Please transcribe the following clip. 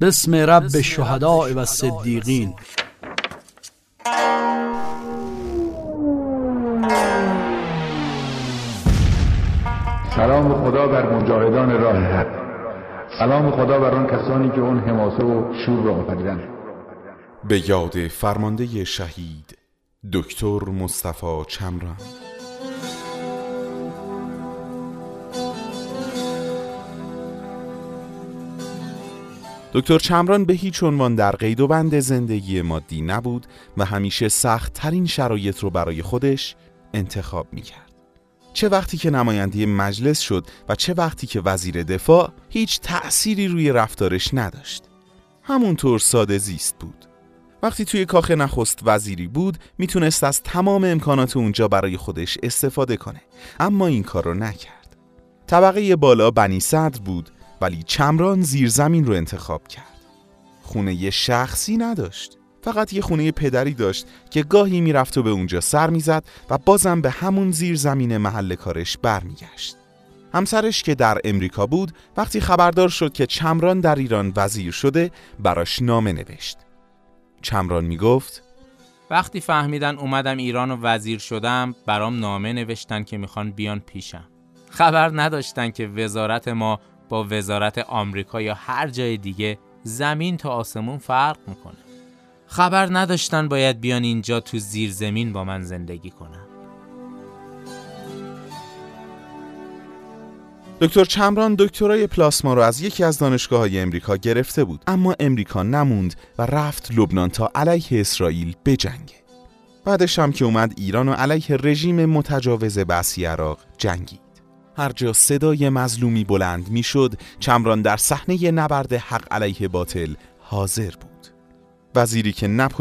بسم رب الشهداء و الصدیقین. سلام خدا بر مجاهدان راه حق، سلام خدا بر آن کسانی که اون حماسه و شور را آفریدند. به یاد فرمانده شهید دکتر مصطفی چمران. دکتر چمران به هیچ عنوان در قید و بند زندگی مادی نبود و همیشه سخت ترین شرایط رو برای خودش انتخاب میکرد. چه وقتی که نماینده مجلس شد و چه وقتی که وزیر دفاع، هیچ تأثیری روی رفتارش نداشت. همونطور ساده زیست بود. وقتی توی کاخ نخست وزیری بود میتونست از تمام امکانات اونجا برای خودش استفاده کنه، اما این کار رو نکرد. طبقه بالا بنی صدر بود، ولی چمران زیرزمین رو انتخاب کرد. خونه شخصی نداشت، فقط یه خونه پدری داشت که گاهی میرفت و به اونجا سر میزد و بازم به همون زیرزمین محل کارش برمیگشت. همسرش که در امریکا بود وقتی خبردار شد که چمران در ایران وزیر شده براش نامه نوشت. چمران میگفت وقتی فهمیدن اومدم ایران و وزیر شدم برام نامه نوشتن که میخوان بیان پیشم. خبر نداشتن که وزارت ما با وزارت آمریکا یا هر جای دیگه زمین تا آسمون فرق میکنه. خبر نداشتن باید بیان اینجا تو زیر زمین با من زندگی کنن. دکتر چمران دکترای پلاسما رو از یکی از دانشگاه‌های امریکا گرفته بود، اما امریکا نموند و رفت لبنان تا علیه اسرائیل بجنگه. بعدش هم که اومد ایران و علیه رژیم متجاوز بعثی عراق جنگید. هر جا صدای مظلومی بلند میشد، چمران در صحنه نبرد حق علیه باطل حاضر بود. وزیری که